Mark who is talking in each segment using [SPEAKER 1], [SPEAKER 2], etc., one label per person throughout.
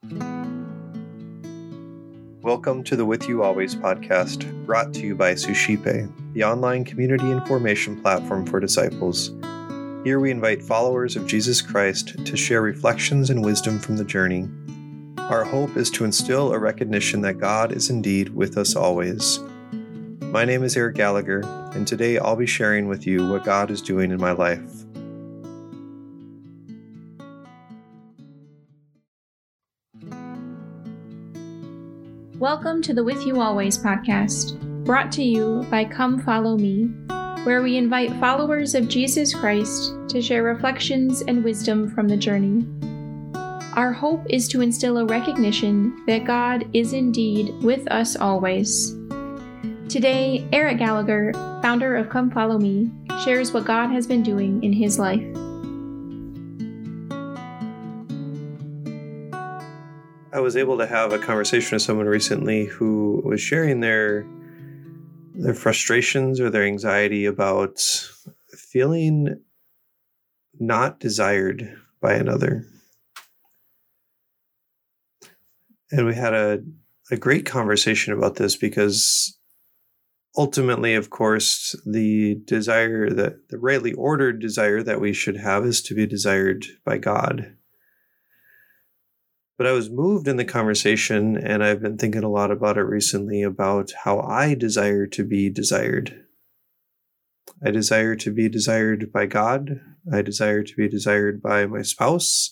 [SPEAKER 1] Welcome to the With You Always podcast, brought to you by Suscipe, the online community and formation platform for disciples. Here we invite followers of Jesus Christ to share reflections and wisdom from the journey. Our hope is to instill a recognition that God is indeed with us always. My name is Eric Gallagher, and today I'll be sharing with you what God is doing in my life.
[SPEAKER 2] Welcome to the With You Always podcast, brought to you by Come Follow Me, where we invite followers of Jesus Christ to share reflections and wisdom from the journey. Our hope is to instill a recognition that God is indeed with us always. Today, Eric Gallagher, founder of Come Follow Me, shares what God has been doing in his life.
[SPEAKER 1] I was able to have a conversation with someone recently who was sharing their frustrations or their anxiety about feeling not desired by another. And we had a great conversation about this because ultimately, of course, the desire, the rightly ordered desire that we should have is to be desired by God. But I was moved in the conversation, and I've been thinking a lot about it recently, about how I desire to be desired. I desire to be desired by God. I desire to be desired by my spouse.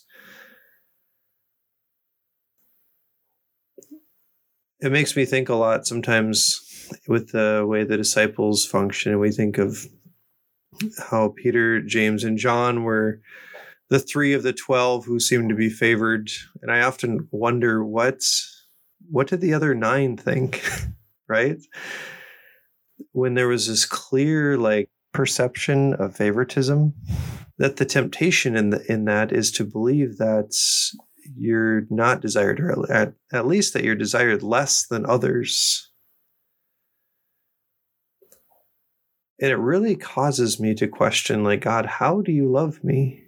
[SPEAKER 1] It makes me think a lot sometimes with the way the disciples function. We think of how Peter, James, and John were the three of the 12 who seemed to be favored. And I often wonder, what did the other 9 think, right? When there was this clear, perception of favoritism, that the temptation in that is to believe that you're not desired, or at least that you're desired less than others. And it really causes me to question, God, how do you love me?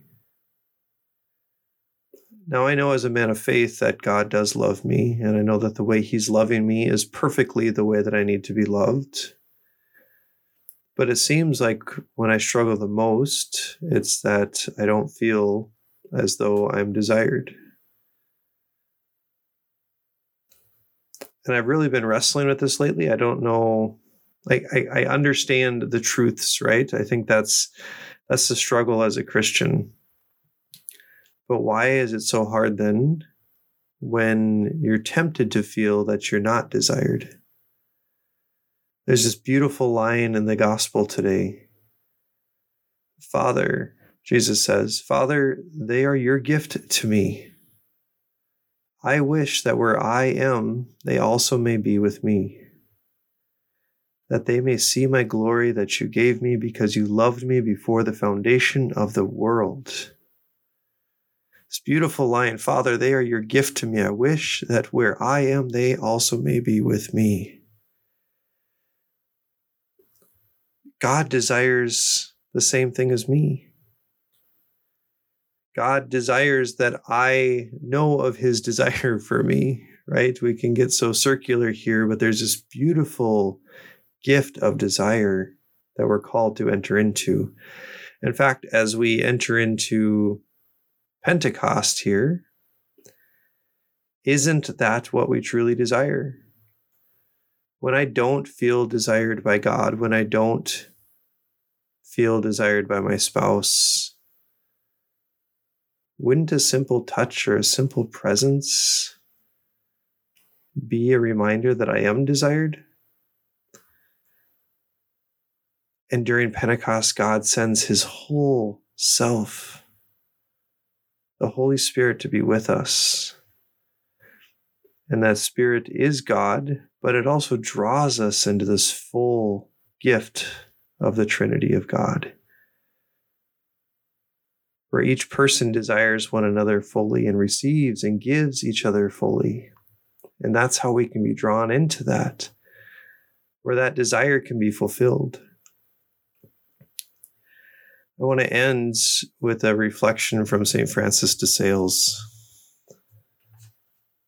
[SPEAKER 1] Now, I know as a man of faith that God does love me, and I know that the way he's loving me is perfectly the way that I need to be loved. But it seems like when I struggle the most, it's that I don't feel as though I'm desired. And I've really been wrestling with this lately. I don't know, I understand the truths, right? I think that's the struggle as a Christian. But why is it so hard then when you're tempted to feel that you're not desired? There's this beautiful line in the gospel today. Father, Jesus says, Father, they are your gift to me. I wish that where I am, they also may be with me, that they may see my glory that you gave me because you loved me before the foundation of the world. This beautiful line, Father, they are your gift to me. I wish that where I am, they also may be with me. God desires the same thing as me. God desires that I know of his desire for me, right? We can get so circular here, but there's this beautiful gift of desire that we're called to enter into. In fact, as we enter into Pentecost here, isn't that what we truly desire? When I don't feel desired by God, when I don't feel desired by my spouse, wouldn't a simple touch or a simple presence be a reminder that I am desired? And during Pentecost, God sends his whole self, the Holy Spirit, to be with us. And that Spirit is God, but it also draws us into this full gift of the Trinity of God, where each person desires one another fully and receives and gives each other fully. And that's how we can be drawn into that, where that desire can be fulfilled. I want to end with a reflection from St. Francis de Sales.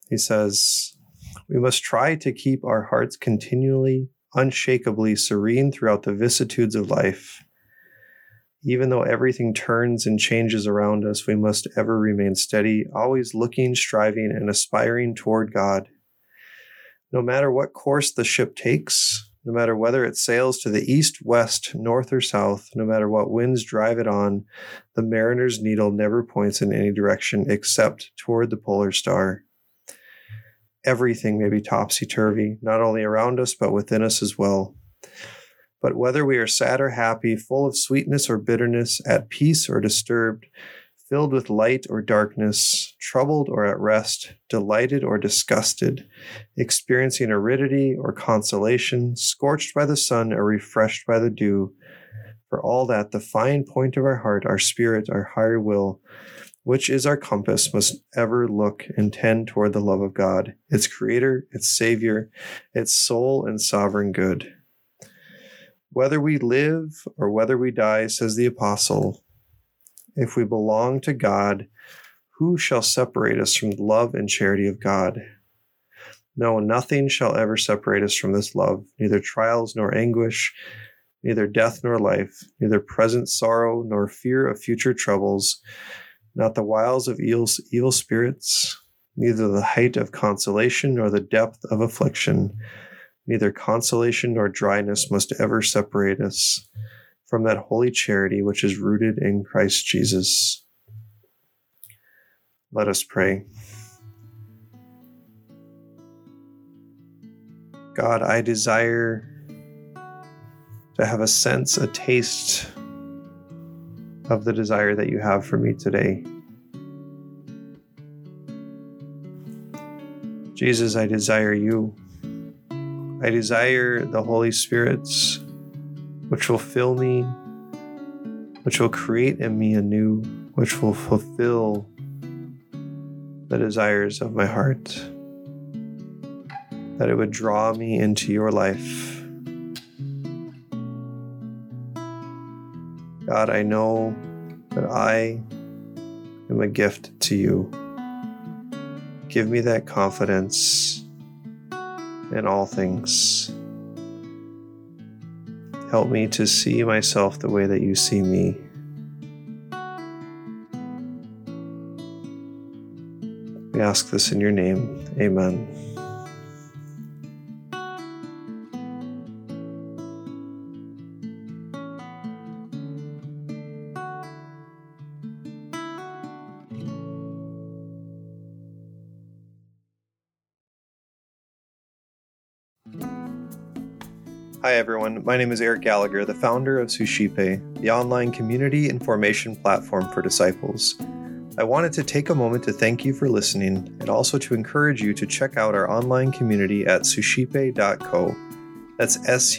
[SPEAKER 1] He says, we must try to keep our hearts continually, unshakably serene throughout the vicissitudes of life. Even though everything turns and changes around us, we must ever remain steady, always looking, striving, and aspiring toward God. No matter what course the ship takes, no matter whether it sails to the east, west, north, or south, no matter what winds drive it on, the mariner's needle never points in any direction except toward the polar star. Everything may be topsy-turvy, not only around us, but within us as well. But whether we are sad or happy, full of sweetness or bitterness, at peace or disturbed, filled with light or darkness, troubled or at rest, delighted or disgusted, experiencing aridity or consolation, scorched by the sun or refreshed by the dew, for all that the fine point of our heart, our spirit, our higher will, which is our compass, must ever look and tend toward the love of God, its creator, its savior, its sole and sovereign good. Whether we live or whether we die, says the apostle, if we belong to God, who shall separate us from the love and charity of God? No, nothing shall ever separate us from this love, neither trials nor anguish, neither death nor life, neither present sorrow nor fear of future troubles, not the wiles of evil spirits, neither the height of consolation nor the depth of affliction. Neither consolation nor dryness must ever separate us from that holy charity which is rooted in Christ Jesus. Let us pray. God, I desire to have a sense, a taste of the desire that you have for me today. Jesus, I desire you. I desire the Holy Spirit, which will fill me, which will create in me anew, which will fulfill the desires of my heart, that it would draw me into your life. God, I know that I am a gift to you. Give me that confidence in all things. Help me to see myself the way that you see me. We ask this in your name. Amen. Hi everyone, my name is Eric Gallagher, the founder of Suscipe, the online community and formation platform for disciples. I wanted to take a moment to thank you for listening and also to encourage you to check out our online community at suscipe.co. That's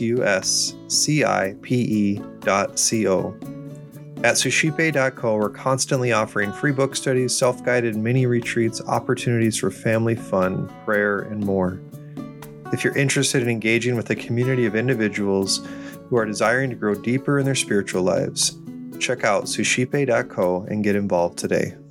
[SPEAKER 1] suscipe.co. At suscipe.co, we're constantly offering free book studies, self-guided mini retreats, opportunities for family fun, prayer, and more. If you're interested in engaging with a community of individuals who are desiring to grow deeper in their spiritual lives, check out suscipe.co and get involved today.